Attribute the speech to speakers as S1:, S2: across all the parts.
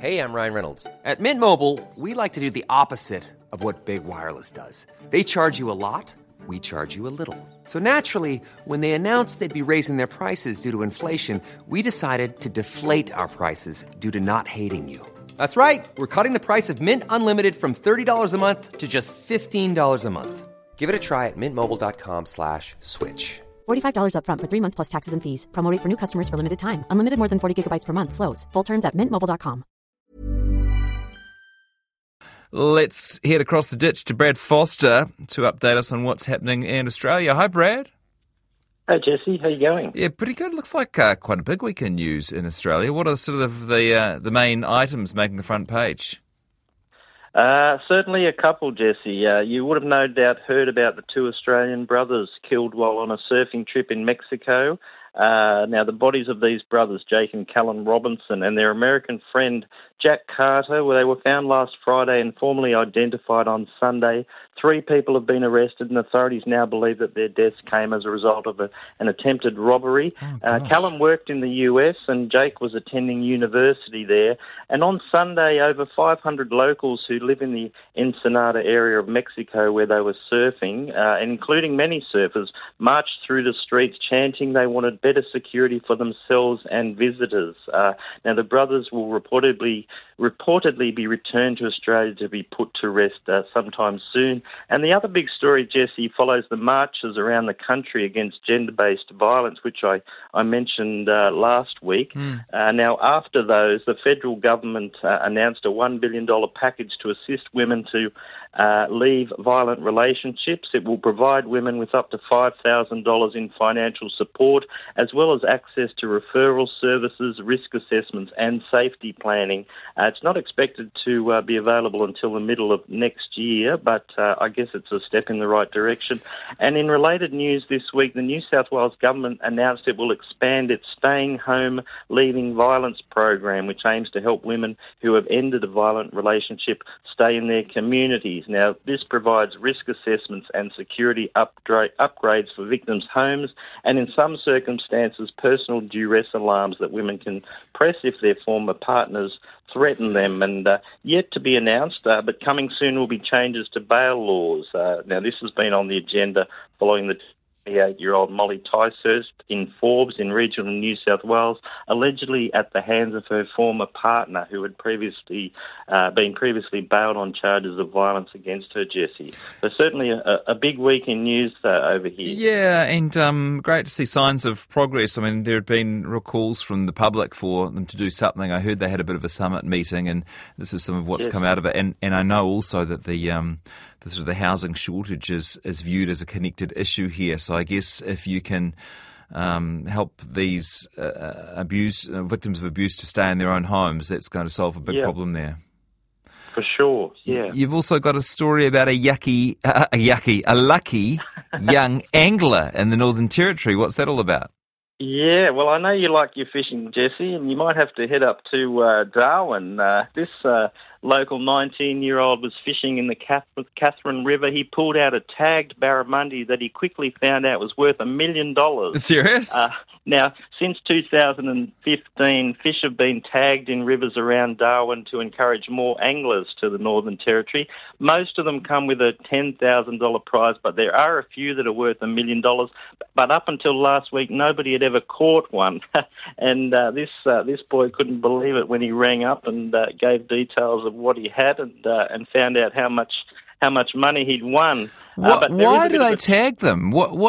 S1: Hey, I'm Ryan Reynolds. At Mint Mobile, we like to do the opposite of what Big Wireless does. They charge you a lot, we charge you a little. So naturally, when they announced they'd be raising their prices due to inflation, we decided to deflate our prices due to not hating you. That's right. We're cutting the price of Mint Unlimited from $30 a month to just $15 a month. Give it a try at mintmobile.com/switch.
S2: $45 up front for 3 months plus taxes and fees. Promo rate for new customers for limited time. Unlimited more than 40 gigabytes per month. Slows full terms at mintmobile.com.
S3: Let's head across the ditch to Brad Foster to update us on what's happening in Australia. Hi, Brad.
S4: Hey, Jesse. How you going?
S3: Yeah, pretty good. Looks like quite a big weekend news in Australia. What are sort of the main items making the front page?
S4: Certainly a couple, Jesse. You would have no doubt heard about the two Australian brothers killed while on a surfing trip in Mexico. Now, the bodies of these brothers, Jake and Callan Robinson, and their American friend Jack Carter, they were found last Friday and formally identified on Sunday. 3 people have been arrested, and authorities now believe that their deaths came as a result of an attempted robbery. Callan worked in the US, and Jake was attending university there. And on Sunday, over 500 locals who live in the Ensenada area of Mexico where they were surfing, including many surfers, marched through the streets chanting they wanted better security for themselves and visitors. Now, the brothers will reportedly be returned to Australia to be put to rest sometime soon. And the other big story, Jesse, follows the marches around the country against gender-based violence, which I mentioned last week. Now, after those, the federal government announced a $1 billion package to assist women to leave violent relationships. It will provide women with up to $5,000 in financial support, as well as access to referral services, risk assessments and safety planning. It's not expected to be available until the middle of next year, but I guess it's a step in the right direction. And in related news this week, the New South Wales government announced it will expand its Staying Home Leaving Violence program, which aims to help women who have ended a violent relationship stay in their communities. Now, this provides risk assessments and security upgrades for victims' homes, and in some circumstances, personal duress alarms that women can press if their former partners threaten them. And yet to be announced, but coming soon will be changes to bail laws. Now, this has been on the agenda following the 28-year-old Molly Ticehurst in Forbes in regional New South Wales, allegedly at the hands of her former partner, who had previously been bailed on charges of violence against her, Jesse. So certainly a big week in news over here.
S3: Yeah, and great to see signs of progress. I mean, there had been real calls from the public for them to do something. I heard they had a bit of a summit meeting, and this is some of what's come out of it. And I know also that the sort of the housing shortage is viewed as a connected issue here. So I guess if you can help these victims of abuse to stay in their own homes, that's going to solve a big problem there.
S4: For sure, yeah.
S3: You've also got a story about a lucky young angler in the Northern Territory. What's that all about?
S4: Yeah, well, I know you like your fishing, Jesse, and you might have to head up to Darwin. This local 19-year-old was fishing in the Catherine River. He pulled out a tagged barramundi that he quickly found out was worth $1 million.
S3: Serious?
S4: Now, since 2015, fish have been tagged in rivers around Darwin to encourage more anglers to the Northern Territory. Most of them come with a $10,000 prize, but there are a few that are worth $1 million. But up until last week, nobody had ever caught one. And this boy couldn't believe it when he rang up and gave details of what he had and found out how much money he'd won.
S3: Why do they tag them?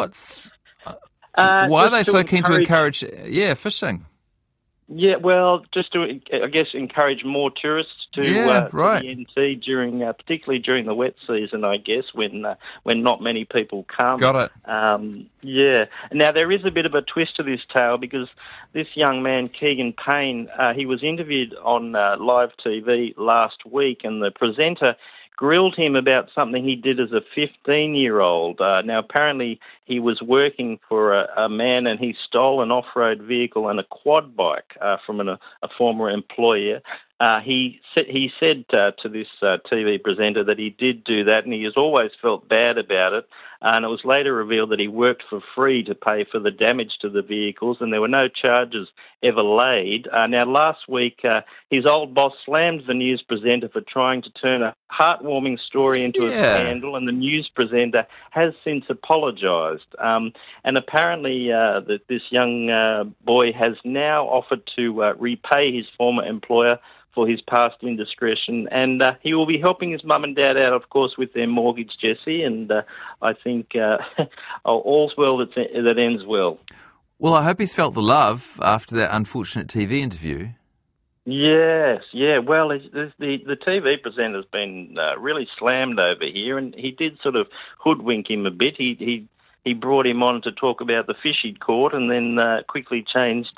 S3: Why are they so keen to encourage fishing?
S4: Yeah, well, just to, I guess, encourage more tourists to the NT particularly during the wet season, I guess, when not many people come.
S3: Got it.
S4: Yeah. Now, there is a bit of a twist to this tale because this young man, Keegan Payne, he was interviewed on live TV last week, and the presenter grilled him about something he did as a 15-year-old. Now, apparently he was working for a man and he stole an off-road vehicle and a quad bike from a former employer. He said to this TV presenter that he did do that and he has always felt bad about it. and it was later revealed that he worked for free to pay for the damage to the vehicles, and there were no charges ever laid. Now, last week, his old boss slammed the news presenter for trying to turn a heartwarming story into a scandal, and the news presenter has since apologised. And apparently this young boy has now offered to repay his former employer for his past indiscretion, and he will be helping his mum and dad out, of course, with their mortgage, Jesse, and I think all's well that ends well.
S3: Well, I hope he's felt the love after that unfortunate TV interview.
S4: Yes, yeah. Well, the TV presenter's been really slammed over here, and he did sort of hoodwink him a bit. He brought him on to talk about the fish he'd caught, and then quickly changed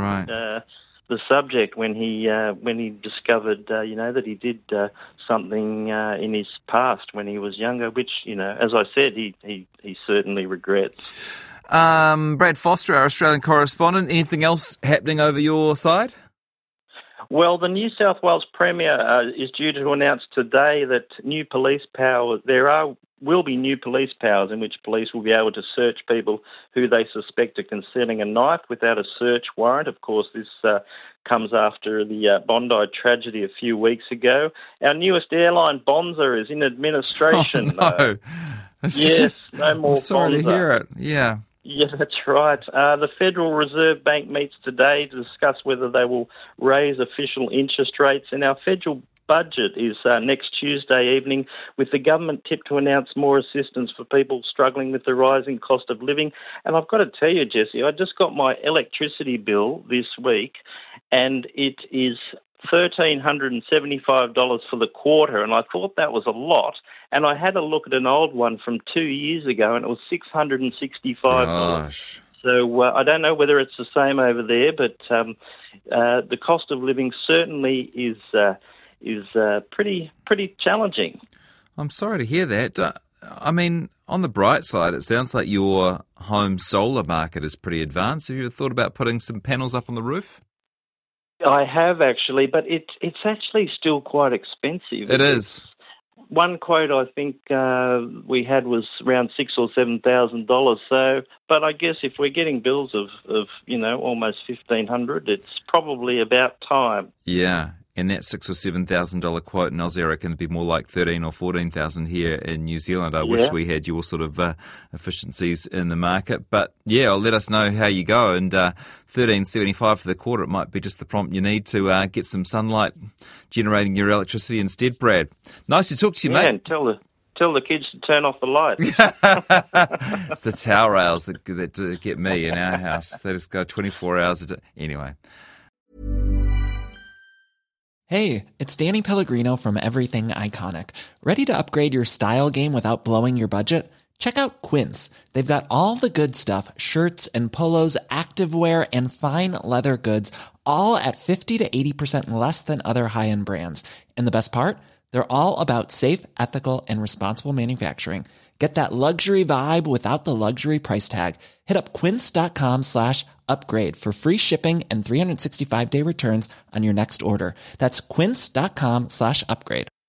S4: the subject when he discovered that he did something in his past when he was younger, which as I said, he certainly regrets.
S3: Brad Foster, our Australian correspondent. Anything else happening over your side?
S4: Well, the New South Wales Premier is due to announce today that new police powers. Will be new police powers in which police will be able to search people who they suspect are concealing a knife without a search warrant. Of course, this comes after the Bondi tragedy a few weeks ago. Our newest airline, Bonza, is in administration.
S3: Oh, no.
S4: Yes, no more
S3: I'm sorry
S4: Bonza.
S3: to hear it. Yeah.
S4: Yeah, that's right. The Federal Reserve Bank meets today to discuss whether they will raise official interest rates, and our federal budget is next Tuesday evening, with the government tipped to announce more assistance for people struggling with the rising cost of living. And I've got to tell you, Jesse, I just got my electricity bill this week, and it is $1,375 for the quarter, and I thought that was a lot. And I had a look at an old one from 2 years ago, and it was $665.
S3: Gosh.
S4: So I don't know whether it's the same over there, but the cost of living certainly is pretty challenging.
S3: I'm sorry to hear that. I mean, on the bright side, it sounds like your home solar market is pretty advanced. Have you ever thought about putting some panels up on the roof?
S4: I have actually, but it's actually still quite expensive.
S3: It is.
S4: One quote I think we had was around $6,000 or $7,000. So, but I guess if we're getting bills of almost $1,500, it's probably about time.
S3: Yeah. And that $6,000 or $7,000 quote in Aussie, I reckon, would be more like $13,000 or $14,000 here in New Zealand. I wish we had your sort of efficiencies in the market. But yeah, let us know how you go. And $13.75 for the quarter, it might be just the prompt you need to get some sunlight generating your electricity instead, Brad. Nice to talk to you, mate.
S4: And tell the kids to turn off the lights.
S3: It's the towel rails that get me in our house. They just go 24 hours a day. Anyway.
S5: Hey, it's Danny Pellegrino from Everything Iconic. Ready to upgrade your style game without blowing your budget? Check out Quince. They've got all the good stuff, shirts and polos, activewear, and fine leather goods, all at 50 to 80% less than other high-end brands. And the best part? They're all about safe, ethical, and responsible manufacturing. Get that luxury vibe without the luxury price tag. Hit up quince.com/upgrade for free shipping and 365-day returns on your next order. That's quince.com/upgrade.